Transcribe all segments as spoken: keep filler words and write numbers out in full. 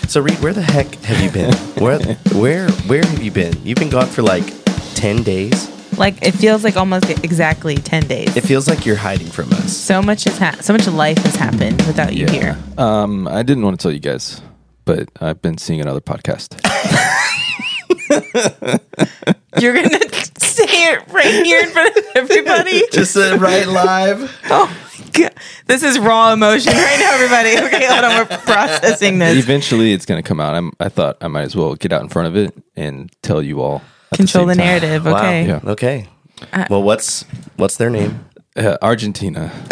So, Reed, where the heck have you been? Where, where, where have you been? You've been gone for like ten days. Like it feels like almost exactly ten days. It feels like you're hiding from us. So much has ha- so much life has happened without you Yeah. here. Um, I didn't want to tell you guys, but I've been seeing another podcast. You're gonna say it right here in front of everybody. Just uh, right live. Oh my God. This is raw emotion right now, everybody. Okay, hold on, we're processing this. Eventually, it's going to come out. I'm, I thought I might as well get out in front of it and tell you all. at Control the, same time. narrative. Okay. Yeah. Okay. Uh, Well, what's what's their name? Uh, Argentina. What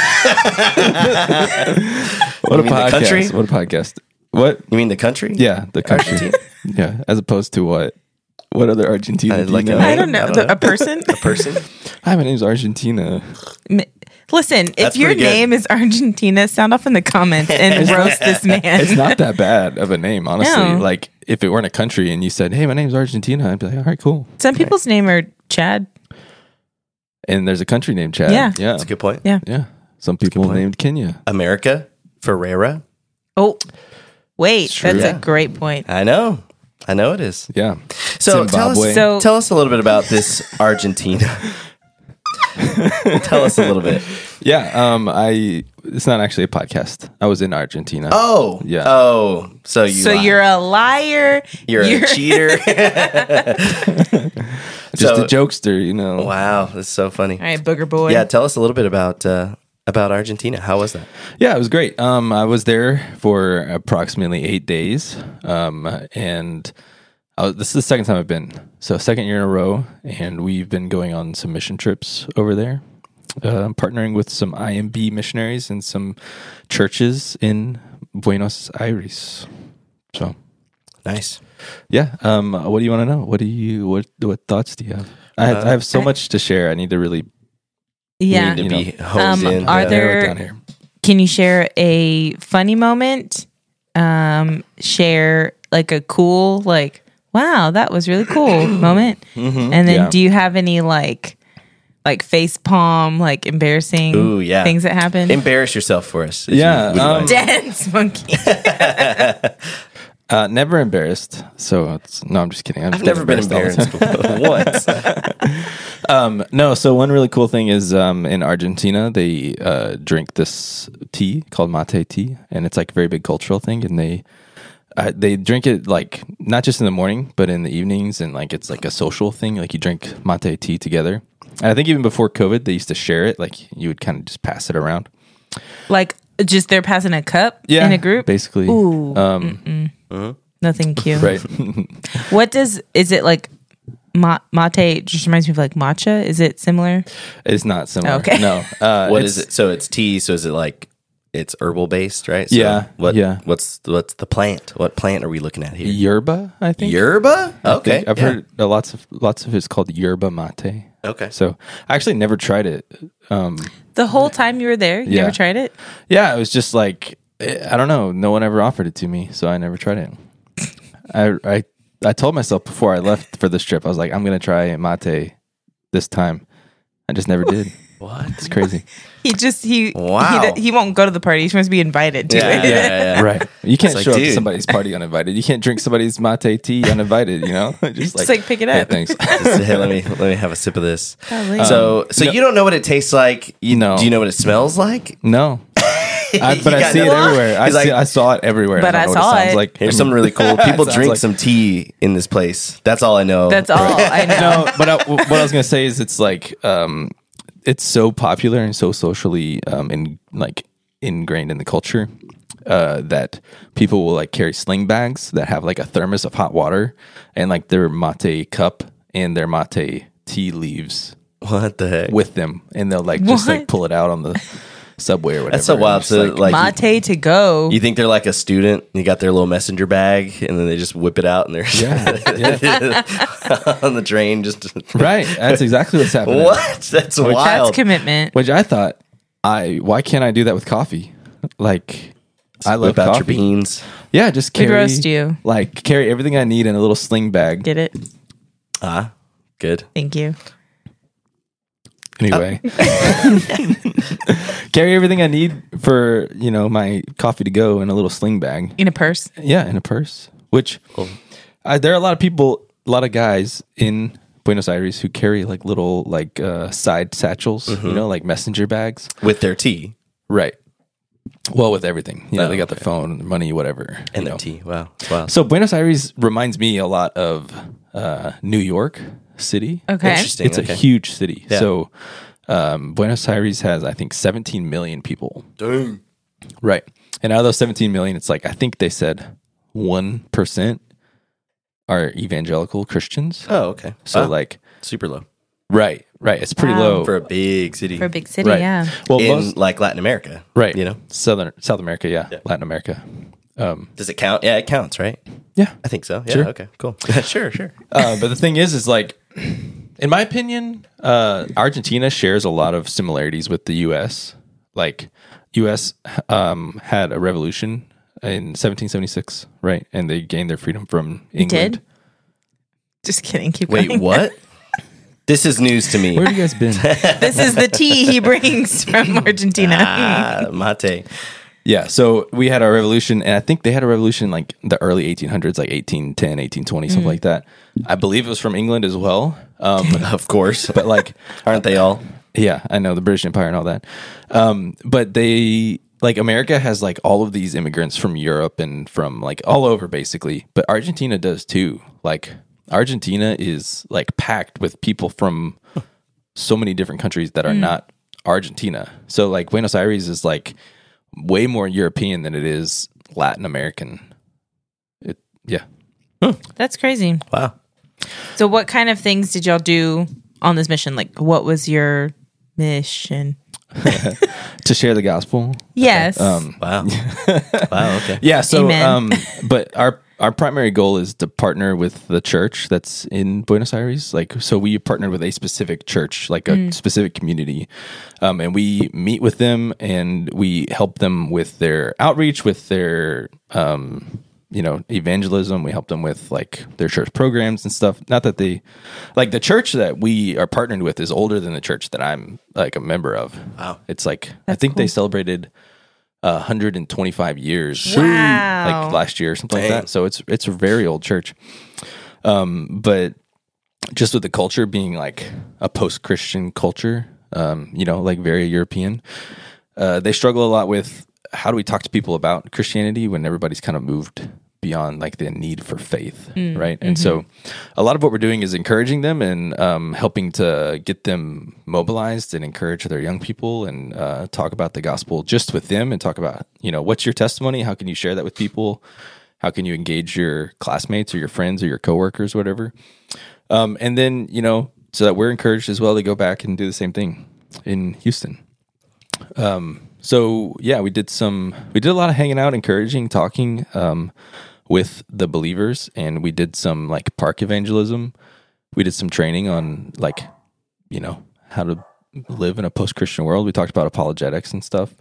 You a mean the podcast! country? What a podcast! What? You mean the country? Yeah, the country. Argentina? Yeah, as opposed to what? What other Argentina? I'd do like you a know? I don't know. I don't The- know. A person? A person? Hi, my name's Argentina. M- Listen, That's if your pretty good. name is Argentina, sound off in the comments and roast this man. It's not that bad of a name, honestly. No. Like, if it weren't a country and you said, "Hey, my name's Argentina," I'd be like, "All right, cool." Some people's name are Chad. And there's a country named Chad. Yeah. yeah, That's a good point. Yeah. yeah. Some people point. named Kenya. America Ferrera. Oh, wait. true. That's Yeah. a great point. I know. I know it is. Yeah. So tell us, Zimbabwe. So- tell us a little bit about this Argentina. Tell us a little bit. Yeah. Um. I. It's not actually a podcast. I was in Argentina. Oh, Yeah. Oh, so you. So lied. you're a liar. you're, a cheater. Just so- a jokester, you know. Wow, that's so funny. All right, booger boy. Yeah, tell us a little bit about uh, about Argentina. How was that? Yeah, it was great. Um, I was there for approximately eight days, um, and I was, this is the second time I've been. So second year in a row, and we've been going on some mission trips over there, uh, partnering with some I M B missionaries and some churches in Buenos Aires. So Nice. yeah, um, what do you want to know? What do you what what thoughts do you have? I have, I have so I- much to share. I need to really Yeah. You need to You be hosed Um, in. are Yeah. there- narrow it down here. Can you share a funny moment? Um, share like a cool, like, wow, that was really cool moment. And then Yeah. do you have any like, like face palm, like embarrassing Ooh, yeah. things that happen? Embarrass yourself for us. if Yeah, you would um, like. Dance monkey. Uh, never embarrassed. So it's, no, I'm just kidding. I'm I've never been all the embarrassed time. once. Um, no, so one really cool thing is um, in Argentina they uh, drink this tea called mate tea, and it's like a very big cultural thing. And they uh, they drink it like not just in the morning, but in the evenings, and like it's like a social thing. Like you drink mate tea together. And I think even before COVID, they used to share it. Like you would kind of just pass it around. Like just they're passing a cup Yeah, in a group. basically. Ooh, Um, nothing cute. right. What does is it like? Ma- mate just reminds me of like matcha. Is it similar? It's not similar. Okay. No. Uh, What it's- is it? So it's tea. So is it like it's herbal based, right? So Yeah, What? yeah. What's what's the plant? What plant are we looking at here? Yerba, I think. Yerba. I Okay, think. I've yeah. heard uh, lots of lots of it's called yerba mate. Okay. So I actually never tried it. Um, The whole time you were there, you Yeah. never tried it? yeah, it was just like eh, I don't know. No one ever offered it to me, so I never tried it. I I I told myself before I left for this trip, I was like, I'm gonna try mate this time. I just never did. What? It's crazy. He just he Wow. he, he won't go to the party. He just wants to be invited to Yeah, it. yeah, yeah. Right. You can't like, show up dude. to somebody's party uninvited. You can't drink somebody's mate tea uninvited, you know? just, Just, like, pick it "Hey, up." thanks. Just, hey, let me let me have a sip of this. Golly. So so no- you don't know what it tastes like. You No. Do you know what it smells like? No. I, but You I got see it no- everywhere. I He's see, like- I saw it everywhere. But I, I don't know saw what it sounds it. like. Here's something really cool. People Sounds drink like- some tea in this place. That's all I know. That's all I know. No, but I, what I was gonna say is it's like um, it's so popular and so socially um, in like ingrained in the culture uh, that people will like carry sling bags that have like a thermos of hot water and like their mate cup and their mate tea leaves What the heck? with them, and they'll like just like What? pull it out on the subway or whatever. That's so and wild. just, So like, you, Mate to go. you think they're like a student? You got their little messenger bag, and then they just whip it out, and they're Yeah, yeah. on the drain. Just right. That's exactly what's happening. what? That's wild. That's commitment. Which I thought, I why can't I do that with coffee? Like, I love Whip out your coffee. beans. Yeah, just We'd carry. roast you. Like carry everything I need in a little sling bag. Get it? Ah, good. Thank you. Anyway, carry everything I need for, you know, my coffee to go in a little sling bag. In a purse. Yeah, in a purse. Which I, there are a lot of people, a lot of guys in Buenos Aires who carry like little like uh, side satchels, mm-hmm. you know, like messenger bags with their tea. Right. Well, with everything, you know, oh, they got okay. the phone, money, whatever, and their know. tea. Wow, wow. So Buenos Aires reminds me a lot of uh, New York City. Okay, interesting. It's okay. a huge city. Yeah. So um, Buenos Aires has, I think, seventeen million people. Dang. Right, and out of those seventeen million, it's like I think they said one percent are evangelical Christians. Oh, okay. So wow. like super low. Right, right. It's pretty Wow. low For a big city. For a big city, right. yeah. Well, in most, like Latin America. right, You know? Southern South America, yeah, Yeah. Latin America. Um, Does it count? Yeah, it counts, right? yeah, I think so. Yeah, Sure. okay, cool. sure, sure. uh, but the thing is, is like, in my opinion, uh, Argentina shares a lot of similarities with the U S. Like, U S um, had a revolution in seventeen seventy-six, right? And they gained their freedom from England. Did? Just kidding. Keep Wait, going. what? This is news to me. Where have you guys been? This is the tea he brings from Argentina. Ah, mate. Yeah, so we had our revolution, and I think they had a revolution like the early eighteen hundreds, like eighteen ten, eighteen twenty, something like that. I believe it was from England as well. Um, Of course. but like, Aren't they all? yeah, I know the British Empire and all that. Um, but they, like, America has like all of these immigrants from Europe and from like all over basically. But Argentina does too. Like, Argentina is like packed with people from so many different countries that are not Argentina. So like Buenos Aires is like way more European than it is Latin American. It, yeah. That's crazy. Wow. So, what kind of things did y'all do on this mission? Like, what was your mission? To share the gospel. Yes. Um, Wow. wow, okay. Yeah. So, Amen. um, but our our primary goal is to partner with the church that's in Buenos Aires. Like, so we partnered with a specific church, like a specific community, um, and we meet with them and we help them with their outreach, with their, um, you know, evangelism. We help them with like their church programs and stuff. Not that they, like the church that we are partnered with is older than the church that I'm like a member of. Wow. It's like I That's think they cool. celebrated one hundred twenty-five years Wow. like last year or something Dang. like that. So it's it's a very old church. Um, but just with the culture being like a post-Christian culture, um, you know, like very European, uh, they struggle a lot with how do we talk to people about Christianity when everybody's kind of moved beyond like the need for faith, right? And so a lot of what we're doing is encouraging them and um, helping to get them mobilized and encourage their young people and uh, talk about the gospel just with them and talk about, you know, what's your testimony? How can you share that with people? How can you engage your classmates or your friends or your coworkers, whatever? Um, and then, you know, so that we're encouraged as well to go back and do the same thing in Houston. Um, so yeah, we did some, we did a lot of hanging out, encouraging, talking, um, with the believers, and we did some like park evangelism. We did some training on like, you know, how to live in a post-Christian world. We talked about apologetics and stuff.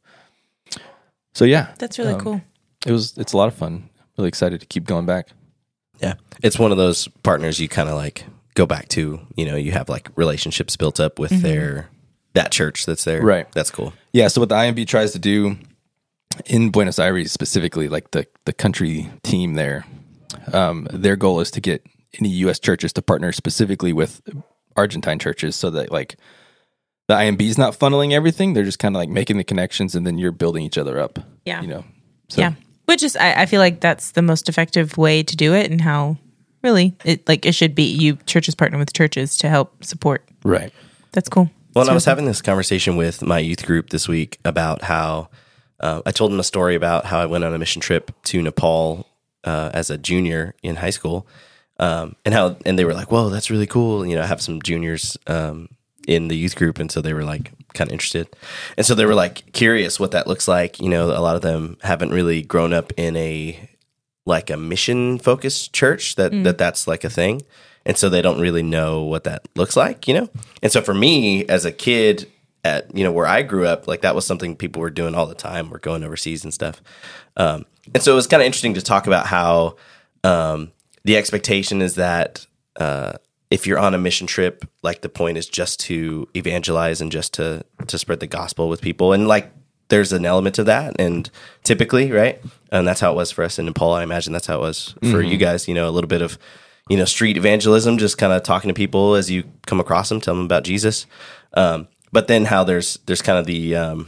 So yeah, That's really um, cool. it was, it's a lot of fun. Really excited to keep going back. Yeah. It's one of those partners you kind of like go back to, you know, you have like relationships built up with their, that church that's there. Right. That's cool. Yeah. So what the I M B tries to do in Buenos Aires specifically, like the, the country team there, um, their goal is to get any U S churches to partner specifically with Argentine churches so that like the I M B is not funneling everything. They're just kind of like making the connections and then you're building each other up. Yeah. You know? So, Yeah. Which is, I, I feel like that's the most effective way to do it, and how really it like it should be. You churches partner with churches to help support. Right. That's cool. Well, and I So- was having this conversation with my youth group this week about how uh, I told them a story about how I went on a mission trip to Nepal uh, as a junior in high school, um, and how and they were like, "Whoa, that's really cool!" You know, I have some juniors um, in the youth group, and so they were like kind of interested, and so they were like curious what that looks like. You know, a lot of them haven't really grown up in a like a mission focused church that that that's like a thing. And so they don't really know what that looks like, you know? And so for me as a kid at, you know, where I grew up, like that was something people were doing all the time. We're going overseas and stuff. Um, and so it was kind of interesting to talk about how um, the expectation is that uh, if you're on a mission trip, like the point is just to evangelize and just to, to spread the gospel with people. And like there's an element of that, and typically, right, and that's how it was for us in Nepal. I imagine that's how it was for mm-hmm. you guys. You know, a little bit of, you know, street evangelism, just kind of talking to people as you come across them, tell them about Jesus. Um, but then how there's there's kind of the um,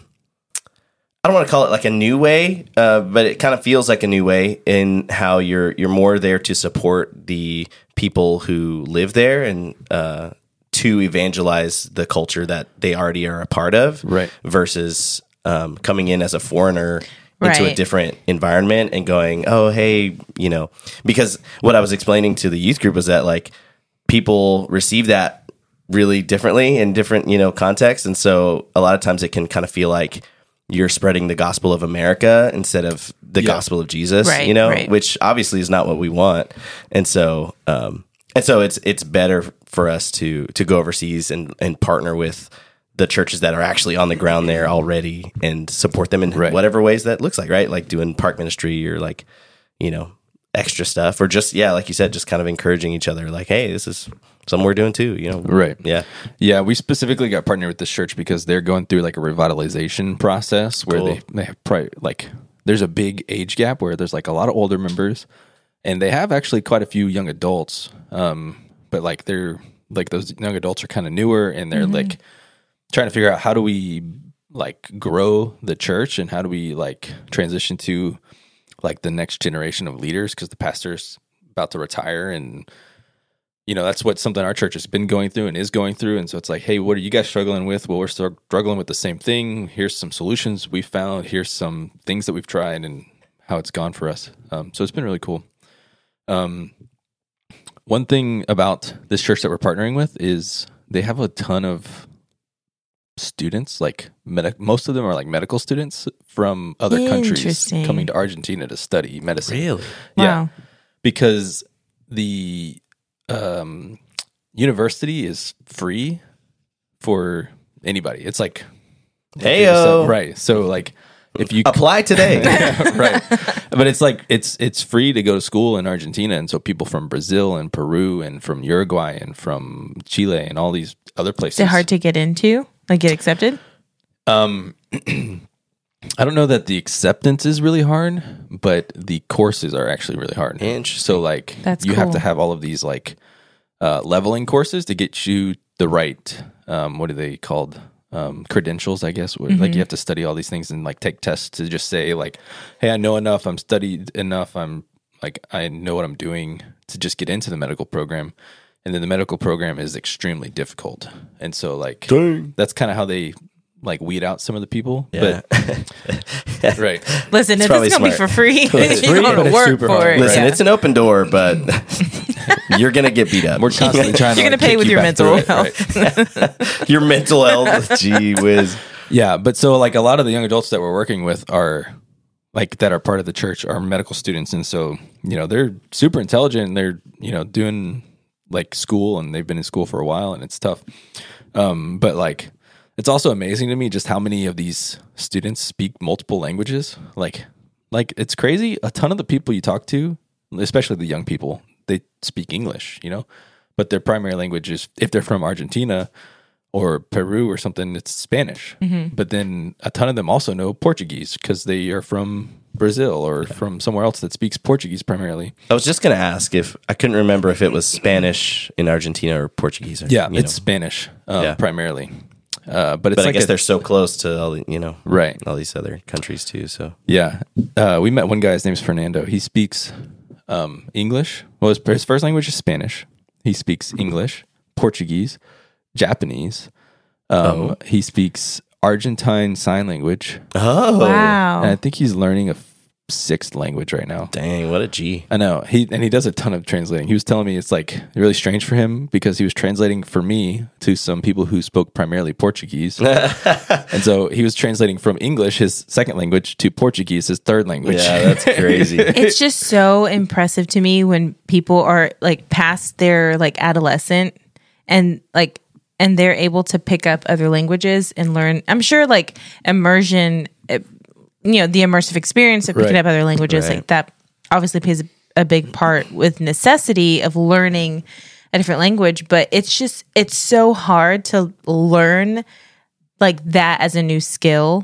I don't want to call it like a new way, uh, but it kind of feels like a new way in how you're you're more there to support the people who live there and uh, to evangelize the culture that they already are a part of, right? Versus um, coming in as a foreigner into right. a different environment and going, oh, hey, you know, because what I was explaining to the youth group was that like people receive that really differently in different, you know, contexts. And so a lot of times it can kind of feel like you're spreading the gospel of America instead of the yeah. gospel of Jesus, right, you know, right. which obviously is not what we want. And so, um, and so it's, it's better for us to, to go overseas and, and partner with the churches that are actually on the ground there already and support them in right. whatever ways that looks like, right? Like doing park ministry or like, you know, extra stuff, or just, yeah, like you said, just kind of encouraging each other. Like, hey, this is something we're doing too, you know? Right. Yeah. Yeah. We specifically got partnered with this church because they're going through like a revitalization process where Cool. they, they have probably like, there's a big age gap where there's like a lot of older members and they have actually quite a few young adults. Um, but like they're like those young adults are kind of newer and they're mm-hmm. like trying to figure out how do we like grow the church and how do we like transition to like the next generation of leaders, because the pastor's about to retire, and you know that's what something our church has been going through and is going through. And so it's like, hey, what are you guys struggling with? Well, we're struggling with the same thing. Here's some solutions we found. Here's some things that we've tried and how it's gone for us. Um, so it's been really cool. Um, one thing about this church that we're partnering with is they have a ton of students, like med- most of them are like medical students from other countries coming to Argentina to study medicine. Really? Yeah. Wow. Because the um, university is free for anybody. It's like, Heyo. Right. So like if you apply today, right. But it's like, it's, it's free to go to school in Argentina. And so people from Brazil and Peru and from Uruguay and from Chile and all these other places. Is it hard to get into? Like get accepted? Um, I don't know that the acceptance is really hard, but the courses are actually really hard. So like That's you cool. have to have all of these like uh, leveling courses to get you the right, um, what are they called? Um, credentials, I guess. Mm-hmm. Like you have to study all these things and like take tests to just say like, hey, I know enough. I'm studied enough. I'm like, I know what I'm doing to just get into the medical program. And then the medical program is extremely difficult. And so like, Dang. That's kind of how they like weed out some of the people. Yeah. But right. Listen, it's if it's going to be for free, It's you're free, going but to it's work super for hard. it. Listen, Yeah. it's an open door, but you're going to get beat up. We're constantly trying You're to going to pay kick with you your back mental through it, health. right. Your mental health, gee whiz. Yeah. But so like a lot of the young adults that we're working with are like that are part of the church are medical students. And so, you know, they're super intelligent and they're, you know, doing like school and they've been in school for a while and it's tough. Um, but like, it's also amazing to me just how many of these students speak multiple languages. Like, like it's crazy. A ton of the people you talk to, especially the young people, they speak English, you know, but their primary language is, if they're from Argentina or Peru or something, it's Spanish. Mm-hmm. But then a ton of them also know Portuguese because they are from Brazil or from somewhere else that speaks Portuguese primarily. I was just going to ask if I couldn't remember if it was Spanish in Argentina or Portuguese. Or, Yeah, it's know. Spanish um, Yeah. primarily. Uh, but it's But like I guess a, they're so close to all the, you know, right. all these other countries too. So Yeah. Uh, we met one guy, his name's Fernando. He speaks um, English. Well, his, his first language is Spanish. He speaks English, Portuguese, Japanese. Um, oh. He speaks Argentine Sign Language. Oh, wow. And I think he's learning a f- sixth language right now. Dang, what a G. I know. He and he does a ton of translating. He was telling me it's like really strange for him because he was translating for me to some people who spoke primarily Portuguese. And so he was translating from English, his second language, to Portuguese, his third language. Yeah, that's crazy. It's just so impressive to me when people are like past their like adolescent and like and they're able to pick up other languages and learn. I'm sure like immersion, it, you know, the immersive experience of picking Right. up other languages, Right. like that obviously plays a, a big part with necessity of learning a different language. But it's just, it's so hard to learn like that as a new skill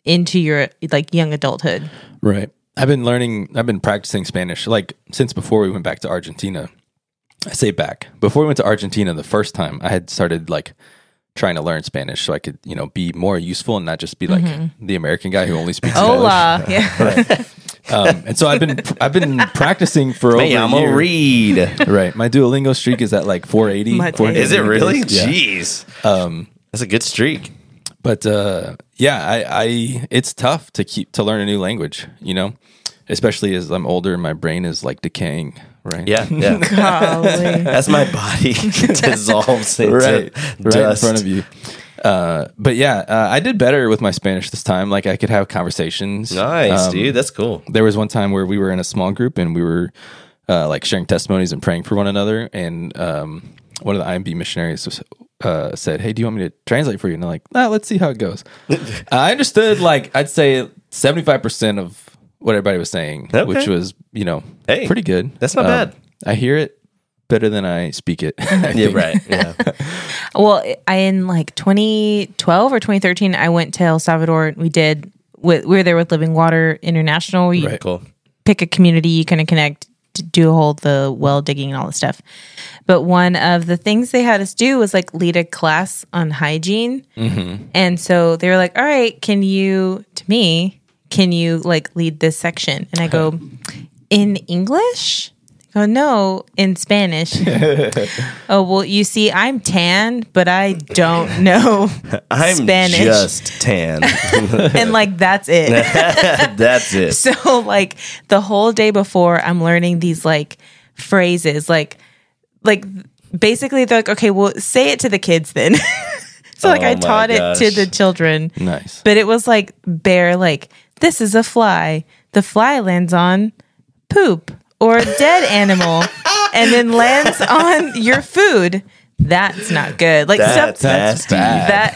into your like young adulthood. Right. I've been learning, I've been practicing Spanish like since before we went back to Argentina. I say back. Before we went to Argentina the first time, I had started like trying to learn Spanish so I could, you know, be more useful and not just be like mm-hmm. the American guy who only speaks Hola. English. Yeah. Right. Um, and so I've been I've been practicing for over Me a llamo year. Reed. Right. My Duolingo streak is at like four eighty. Is it really? Yeah. Jeez. Um, That's a good streak. But uh, yeah, I, I it's tough to keep to learn a new language, you know, especially as I'm older and my brain is like decaying. Right. Yeah. Yeah. Golly. As my body dissolves into right, dust. right in front of you. Uh, but yeah, uh, I did better with my Spanish this time. Like I could have conversations. Nice, um, dude. That's cool. There was one time where we were in a small group and we were uh, like sharing testimonies and praying for one another. And um, one of the I M B missionaries was, uh, said, "Hey, do you want me to translate for you?" And I'm like, "Nah, let's see how it goes." I understood like I'd say seventy-five percent of what everybody was saying, okay. which was, you know, hey, pretty good. That's not um, bad. I hear it better than I speak it. I yeah, right. Yeah. Well, I in like twenty twelve or twenty thirteen, I went to El Salvador. We did with we were there with Living Water International. You right, cool. Pick a community, you kind of connect, to do a whole the well digging and all this stuff. But one of the things they had us do was like lead a class on hygiene, mm-hmm. and so they were like, "All right, can you to me?" Can you like lead this section? And I go, in English? I go, no, in Spanish. Oh, well, you see, I'm tan, but I don't know I'm Spanish. just tan. And like, that's it. That's it. So like the whole day before, I'm learning these like phrases, like, like basically they're like, okay, well, say it to the kids then. So like oh I taught gosh. it to the children. Nice. But it was like bare, like, this is a fly. The fly lands on poop or a dead animal and then lands on your food. That's not good. Like that's, stuff that's bad.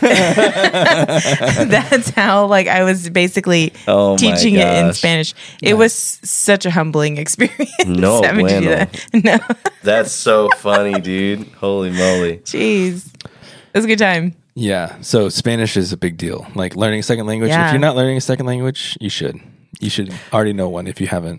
That that's how like I was basically oh teaching it in gosh. Spanish. It nice. was such a humbling experience. No having to do bueno. that. No. That's so funny, dude. Holy moly. Jeez. It was a good time. Yeah. So Spanish is a big deal. Like learning a second language. Yeah. If you're not learning a second language, you should. You should already know one if you haven't.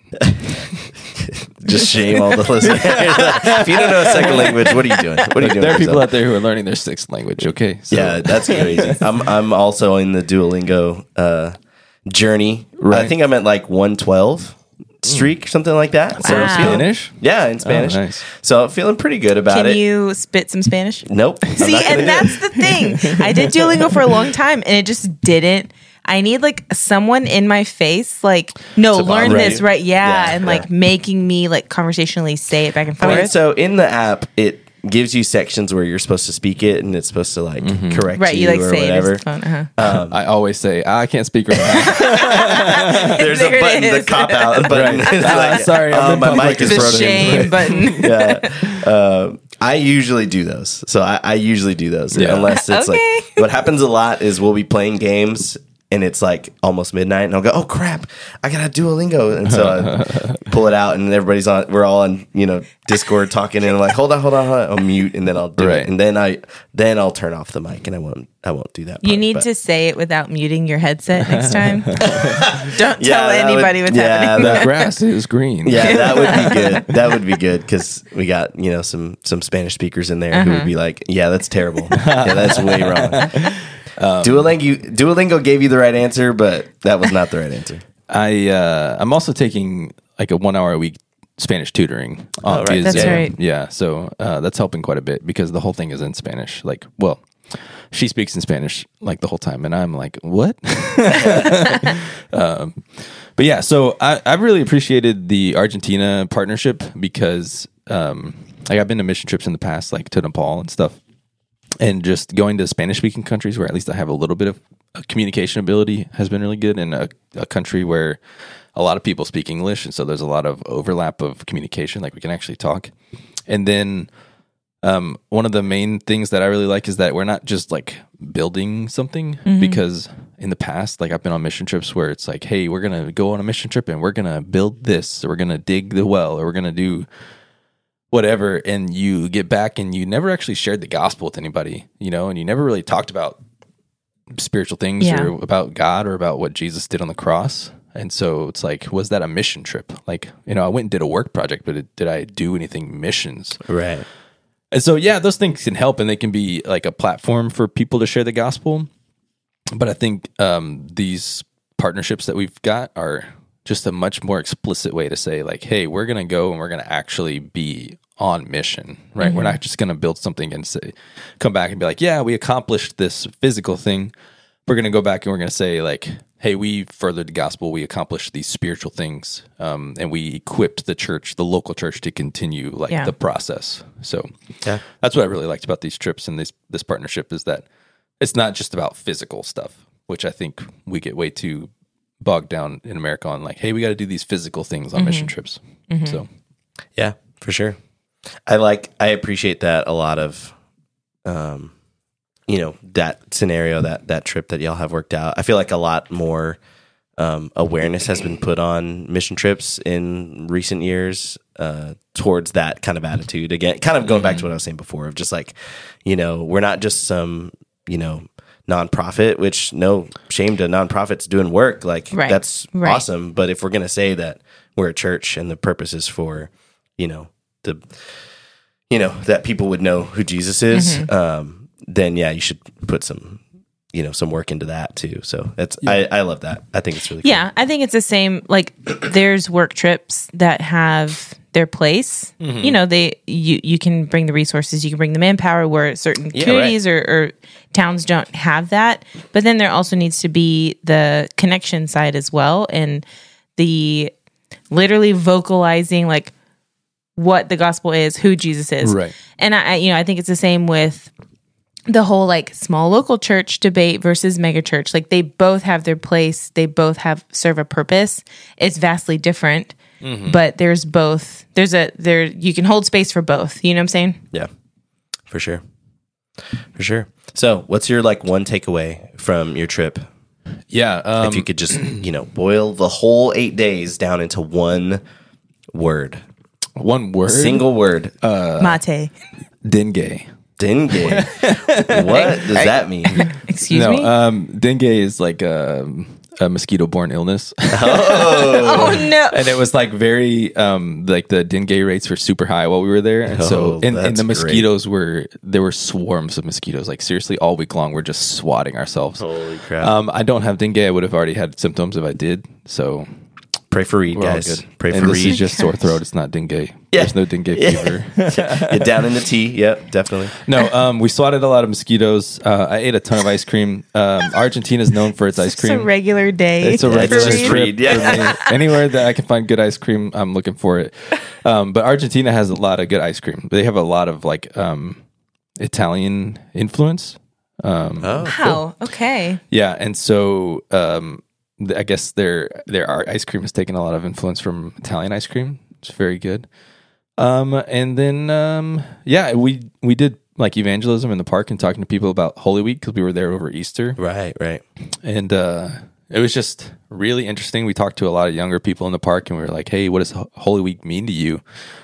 Just shame all the listeners. If you don't know a second language, what are you doing? What are you doing? There are people yourself? out there who are learning their sixth language. Okay. So. Yeah, that's crazy. I'm I'm also in the Duolingo uh, journey. Right. I think I'm at like one twelve streak, something like that. So Wow. I'm feeling- Spanish? Yeah, in Spanish. Oh, nice. So I'm feeling pretty good about Can it. you spit some Spanish? Nope. I'm See, not gonna and do that's it. the thing. I did Duolingo for a long time, and it just didn't. I need like someone in my face, like, no, To learn moderate this, you. right? Yeah, Yeah, and yeah. like making me like conversationally say it back and I forth. mean, so in the app, it gives you sections where you're supposed to speak it, and it's supposed to like correct right, you, you like or say whatever. it as the phone. Uh-huh. Um, I always say, ah, I can't speak right now. There's There a it button, the is. cop out button. It's Ah, like, sorry, oh, I'm in my public. mic is The broken. shame button. Yeah. Uh, I usually do those. So I, I usually do those. Yeah. Unless it's Okay. like, what happens a lot is we'll be playing games and it's like almost midnight and I'll go, oh crap, I got to Duolingo. And so I pull it out and everybody's on, we're all on, you know, Discord talking and I'm like, hold on, hold on, hold on. I'll mute and then I'll do Right. it. And then I, then I'll turn off the mic and I won't, I won't do that. You part, need but- to say it without muting your headset next time. Don't Yeah, tell that would- anybody what's yeah, happening. The grass is green. Yeah, that would be good. That would be good because we got you know some some Spanish speakers in there who would be like, "Yeah, that's terrible. Yeah, that's way wrong." Um, Duolingo Duolingo gave you the right answer, but that was not the right answer. I uh, I'm also taking like a one hour a week Spanish tutoring. On Oh, right. via That's Zoom. right. Yeah, so uh, that's helping quite a bit because the whole thing is in Spanish. Like, well, she speaks in Spanish like the whole time, and I'm like, what? um, but yeah, so I, I've really appreciated the Argentina partnership because um, like I've been to mission trips in the past, like to Nepal and stuff. And just going to Spanish speaking countries where at least I have a little bit of uh, communication ability has been really good. And a, a country where a lot of people speak English. And so there's a lot of overlap of communication, like we can actually talk. And then um, one of the main things that I really like is that we're not just like building something mm-hmm. because in the past, like I've been on mission trips where it's like, hey, we're going to go on a mission trip and we're going to build this, or we're going to dig the well, or we're going to do whatever, and you get back and you never actually shared the gospel with anybody, you know, and you never really talked about spiritual things Yeah. or about God or about what Jesus did on the cross. And so it's like, was that a mission trip? Like, you know, I went and did a work project, but it, did I do anything missions? Right. And so, yeah, those things can help, and they can be like a platform for people to share the gospel. But I think um, these partnerships that we've got are just a much more explicit way to say, like, hey, we're going to go and we're going to actually be on mission, right? Mm-hmm. We're not just going to build something and say, come back and be like, yeah, we accomplished this physical thing. We're going to go back and we're going to say, like, hey, we furthered the gospel. We accomplished these spiritual things, um, and we equipped the church, the local church, to continue like Yeah. the process. So Yeah. that's what I really liked about these trips and this this partnership is that it's not just about physical stuff, which I think we get way too bogged down in America on, like, hey, we got to do these physical things on Mm-hmm. mission trips. Mm-hmm. So Yeah, for sure. I like, I appreciate that a lot of, um, you know, that scenario, that, that trip that y'all have worked out. I feel like a lot more, um, awareness has been put on mission trips in recent years, uh, towards that kind of attitude. Again, kind of going back to what I was saying before of just like, you know, we're not just some, you know, nonprofit, which no shame to nonprofits doing work. Like Right. that's Right. awesome. But if we're going to say that we're a church and the purpose is for, you know, the, you know, that people would know who Jesus is, Mm-hmm. um, then yeah, you should put some, you know, some work into that too. So that's, I, I love that. I think it's really cool. Yeah, I think it's the same. Like, there's work trips that have their place. Mm-hmm. You know, they you you can bring the resources, you can bring the manpower where certain Yeah, communities or, or towns don't have that. But then there also needs to be the connection side as well, and the literally vocalizing like what the gospel is, who Jesus is, Right. And I, I you know, I think it's the same with the whole like small local church debate versus mega church. Like, they both have their place. They both have serve a purpose. It's vastly different, Mm-hmm. but there's both. There's a there. You can hold space for both. You know what I'm saying? Yeah, for sure. For sure. So what's your like one takeaway from your trip? yeah, um, If you could just, you know, boil the whole eight days down into one word, one word, single word, Uh, Mate. dengue. dengue. What does that mean? Excuse no, me. um, dengue is like a, a mosquito-borne illness. oh no. And it was like very um like the dengue rates were super high while we were there, and so Oh, and, and that's the great. mosquitoes were there were swarms of mosquitoes, like seriously all week long we're just swatting ourselves. Holy crap. Um, I don't have dengue. I would have already had symptoms if I did. So Pray for Reed, we're all guys. good. Pray and for this Reed. is just sore throat. It's not dengue. Yeah. There's no dengue Yeah. fever. Get down in the tea. Yep, definitely. No, um, we swatted a lot of mosquitoes. Uh, I ate a ton of ice cream. Um, Argentina is known for its ice It's a cream. regular day. It's a Yeah, regular it's just trip Reed, yeah. for me. Anywhere that I can find good ice cream, I'm looking for it. Um, but Argentina has a lot of good ice cream. They have a lot of like um, Italian influence. Um, Oh, Wow. Okay. yeah, and so um, th- I guess their their art ice cream has taken a lot of influence from Italian ice cream. It's very good. Um, and then um, yeah, we we did like evangelism in the park and talking to people about Holy Week because we were there over Easter. right, right. And uh, it was just really interesting. We talked to a lot of younger people in the park, and we were like, "Hey, what does Ho- Holy Week mean to you?"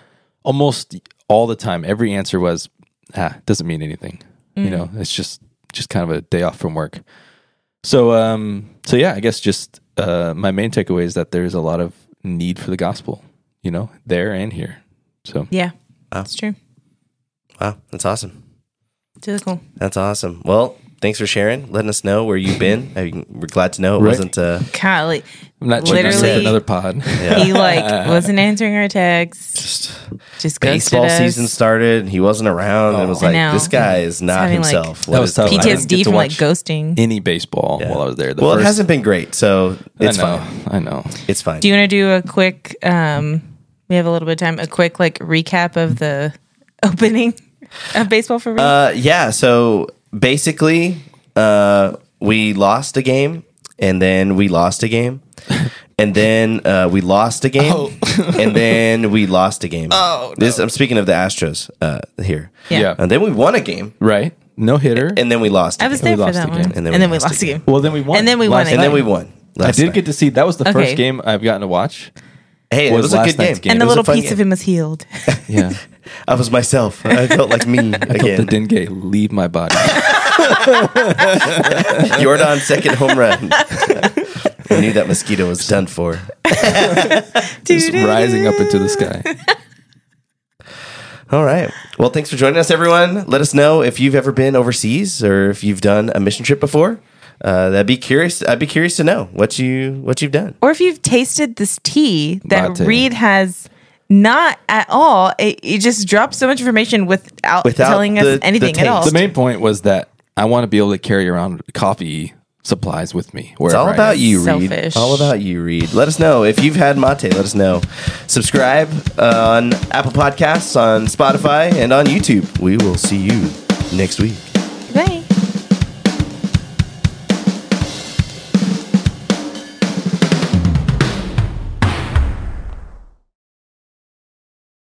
Almost all the time, every answer was, "Ah, it doesn't mean anything." You know, it's just just kind of a day off from work. So, um, so yeah, I guess just uh, my main takeaway is that there's a lot of need for the gospel. You know, there and here. So Yeah. Wow. That's true. Wow, that's awesome. It's really cool. That's awesome. Well, thanks for sharing, letting us know where you've been. I mean, we're glad to know it Right. wasn't. Uh, Golly. I'm not checking out Literally- another pod. yeah. He like wasn't answering our texts. Just Just ghosted baseball us. season started. He wasn't around. it was I like know. this guy is not having, like, himself. That What was is tough. going I on? didn't get P T S D to from like watch ghosting. Any baseball Yeah. while I was there. The Well, first, it hasn't been great, so it's I know, fine. I know. It's fine. Do you want to do a quick? Um, we have a little bit of time. A quick like recap of the opening of baseball for me. Uh, yeah. So basically, uh, we lost a game, and then we lost a game, and then uh, we lost a game, and then we lost a game. Oh, This I'm speaking of the Astros uh, here. Yeah. Yeah. And then we won a game, Right? No hitter. and then we lost. A I was game. there we for lost that again. one, And and then then, we we lost lost again. well, then we won. And then we won Last again. and then night. we won. I last did night. get to see. That was the Okay. first game I've gotten to watch. Hey, it was was a last good game. night's game. And It the was a little fun piece game. of him was healed. Yeah. I was myself. I felt like me I felt the again. dengue leave my body. Jordan's second home run. I knew that mosquito was done for. Just rising up into the sky. All right. Well, thanks for joining us, everyone. Let us know if you've ever been overseas or if you've done a mission trip before. Uh, that'd be curious. I'd be curious to know what you what you've done, or if you've tasted this tea that Latte. Reed has not at all. It, it just dropped so much information without, Without telling us the- the anything at all. taste. The main point was that I want to be able to carry around coffee supplies with me. It's all wherever I about am. you, Reed. Selfish. All about you, Reed. Let us know if you've had mate. Let us know. Subscribe uh, on Apple Podcasts, on Spotify, and on YouTube. We will see you next week.